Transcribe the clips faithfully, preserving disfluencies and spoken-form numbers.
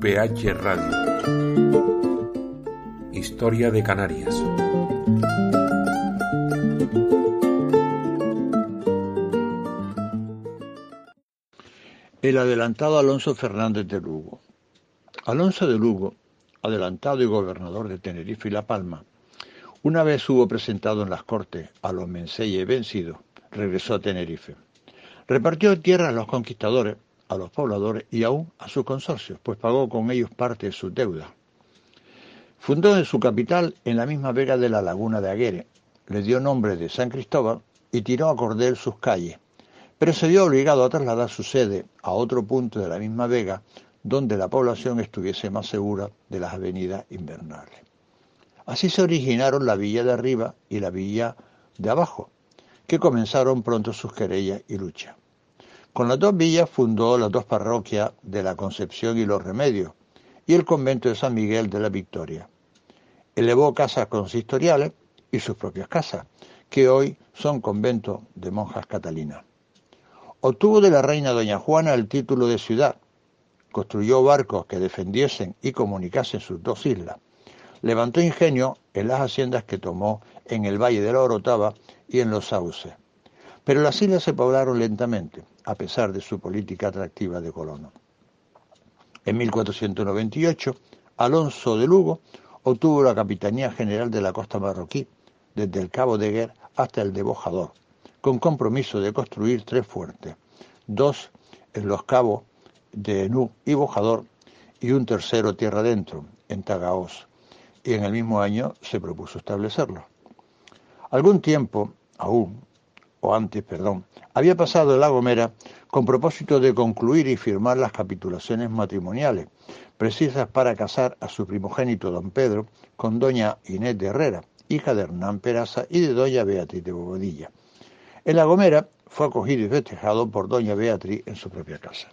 P H Radio. Historia de Canarias. El adelantado Alonso Fernández de Lugo. Alonso de Lugo, adelantado y gobernador de Tenerife y La Palma, una vez hubo presentado en las Cortes a los Menseyes vencidos, regresó a Tenerife. Repartió tierras a los conquistadores, a los pobladores y aún a sus consorcios, pues pagó con ellos parte de sus deudas. Fundó en su capital, en la misma vega de la Laguna de Aguere, le dio nombre de San Cristóbal y tiró a cordel sus calles, pero se vio obligado a trasladar su sede a otro punto de la misma vega, donde la población estuviese más segura de las avenidas invernales. Así se originaron la villa de arriba y la villa de abajo, que comenzaron pronto sus querellas y luchas. Con las dos villas fundó las dos parroquias de la Concepción y los Remedios y el convento de San Miguel de la Victoria. Elevó casas consistoriales y sus propias casas, que hoy son conventos de monjas catalinas. Obtuvo de la reina doña Juana el título de ciudad, construyó barcos que defendiesen y comunicasen sus dos islas, levantó ingenio en las haciendas que tomó en el Valle de la Orotava y en los Sauces. Pero las islas se poblaron lentamente, a pesar de su política atractiva de colono. En mil cuatrocientos noventa y ocho, Alonso de Lugo obtuvo la capitanía general de la costa marroquí, desde el Cabo de Guer hasta el de Bojador, con compromiso de construir tres fuertes, dos en los cabos de Nuuk y Bojador y un tercero tierra adentro, en Tagaos, y en el mismo año se propuso establecerlo. Algún tiempo, aún, o antes, perdón, había pasado en La Gomera con propósito de concluir y firmar las capitulaciones matrimoniales, precisas para casar a su primogénito don Pedro con doña Inés de Herrera, hija de Hernán Peraza y de doña Beatriz de Bobadilla. En La Gomera fue acogido y festejado por doña Beatriz en su propia casa.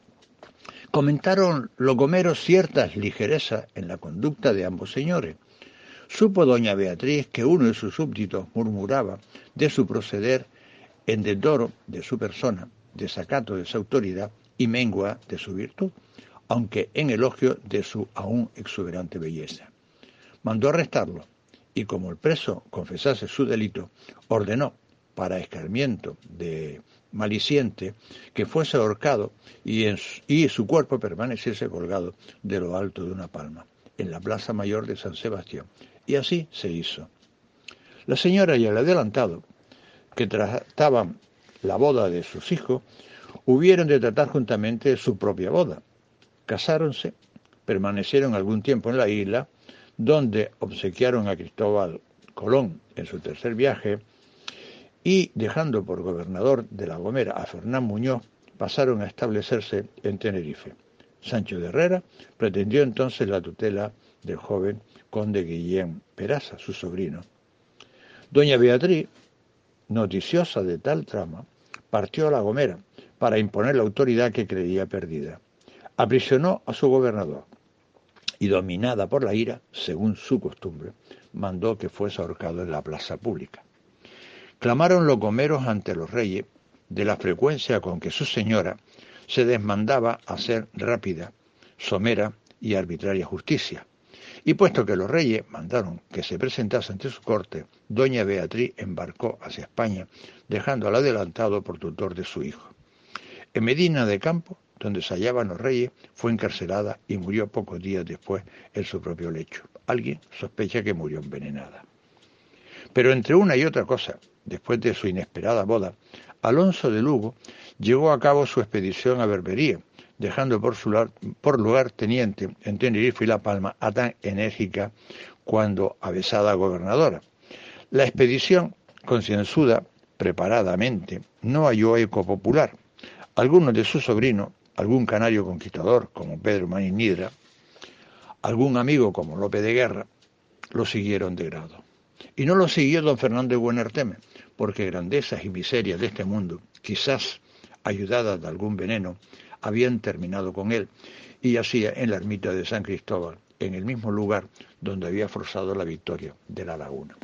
Comentaron los gomeros ciertas ligerezas en la conducta de ambos señores. Supo doña Beatriz que uno de sus súbditos murmuraba de su proceder en desdoro de su persona, desacato de su autoridad y mengua de su virtud, aunque en elogio de su aún exuberante belleza. Mandó arrestarlo y, como el preso confesase su delito, ordenó, para escarmiento de maliciente, que fuese ahorcado y, en su, y su cuerpo permaneciese colgado de lo alto de una palma, en la plaza mayor de San Sebastián. Y así se hizo. La señora y el adelantado, que trataban la boda de sus hijos, hubieron de tratar juntamente su propia boda. Casáronse, permanecieron algún tiempo en la isla, donde obsequiaron a Cristóbal Colón en su tercer viaje, y, dejando por gobernador de La Gomera a Fernán Muñoz, pasaron a establecerse en Tenerife. Sancho de Herrera pretendió entonces la tutela del joven conde Guillén Peraza, su sobrino. Doña Beatriz, noticiosa de tal trama, partió a La Gomera para imponer la autoridad que creía perdida. Aprisionó a su gobernador y, dominada por la ira, según su costumbre, mandó que fuese ahorcado en la plaza pública. Clamaron los gomeros ante los reyes de la frecuencia con que su señora se desmandaba a hacer rápida, somera y arbitraria justicia. Y puesto que los reyes mandaron que se presentase ante su corte, doña Beatriz embarcó hacia España, dejando al adelantado por tutor de su hijo. En Medina de Campo, donde se hallaban los reyes, fue encarcelada y murió pocos días después en su propio lecho. Alguien sospecha que murió envenenada. Pero entre una y otra cosa, después de su inesperada boda, Alonso de Lugo llevó a cabo su expedición a Berbería, dejando por, su lugar, por lugar teniente en Tenerife y La Palma a tan enérgica cuando avesada gobernadora. La expedición, concienzuda, preparadamente, no halló eco popular. Algunos de sus sobrinos, algún canario conquistador como Pedro Manín Nidra, algún amigo como Lope de Guerra, lo siguieron de grado. Y no lo siguió don Fernando de Buenarteme, porque grandezas y miserias de este mundo, quizás ayudadas de algún veneno, habían terminado con él, y yacía en la ermita de San Cristóbal, en el mismo lugar donde había forzado la victoria de la Laguna.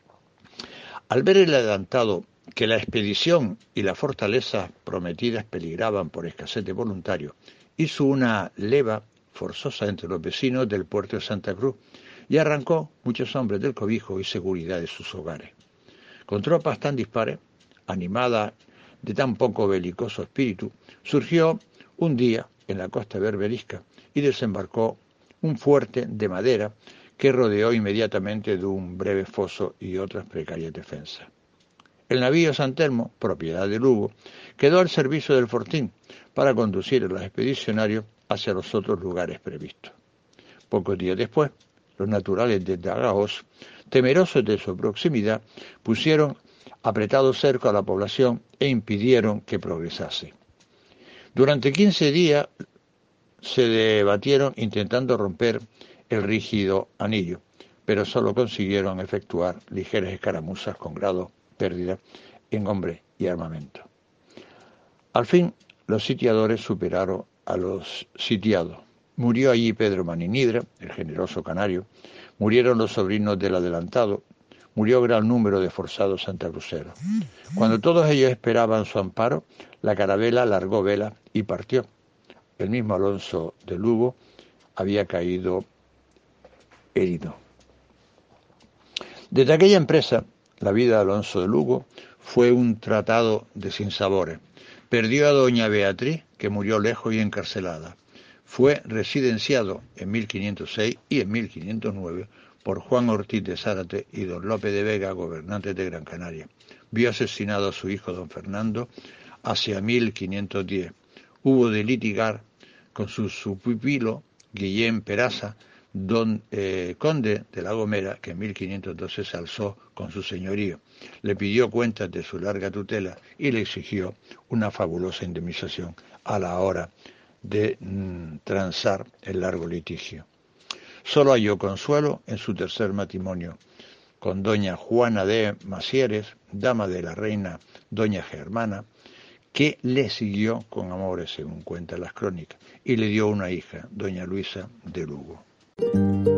Al ver el adelantado que la expedición y las fortalezas prometidas peligraban por escasez de voluntarios, hizo una leva forzosa entre los vecinos del puerto de Santa Cruz y arrancó muchos hombres del cobijo y seguridad de sus hogares. Con tropas tan dispares, animada de tan poco belicoso espíritu, surgió un día en la costa berberisca y desembarcó un fuerte de madera que rodeó inmediatamente de un breve foso y otras precarias defensas. El navío San Telmo, propiedad de Lugo, quedó al servicio del fortín para conducir a los expedicionarios hacia los otros lugares previstos. Pocos días después, los naturales de Dagaos, temerosos de su proximidad, pusieron apretado cerco a la población e impidieron que progresase. Durante quince días se debatieron intentando romper el rígido anillo, pero solo consiguieron efectuar ligeras escaramuzas con grado pérdida en hombres y armamento. Al fin, los sitiadores superaron a los sitiados. Murió allí Pedro Maninidra, el generoso canario, murieron los sobrinos del adelantado, murió gran número de forzados santacruceros. Cuando todos ellos esperaban su amparo, la carabela largó vela y partió. El mismo Alonso de Lugo había caído herido. Desde aquella empresa, la vida de Alonso de Lugo fue un tratado de sinsabores. Perdió a doña Beatriz, que murió lejos y encarcelada. Fue residenciado en mil quinientos seis y en mil quinientos nueve por Juan Ortiz de Zárate y don Lope de Vega, gobernantes de Gran Canaria. Vio asesinado a su hijo don Fernando hacia mil quinientos diez. Hubo de litigar con su, su pupilo Guillén Peraza, don eh, conde de La Gomera, que en mil quinientos doce se alzó con su señorío. Le pidió cuentas de su larga tutela y le exigió una fabulosa indemnización a la hora de mm, transar el largo litigio. Solo halló consuelo en su tercer matrimonio, con doña Juana de Masieres, dama de la reina doña Germana, que le siguió con amores, según cuentan las crónicas, y le dio una hija, doña Luisa de Lugo.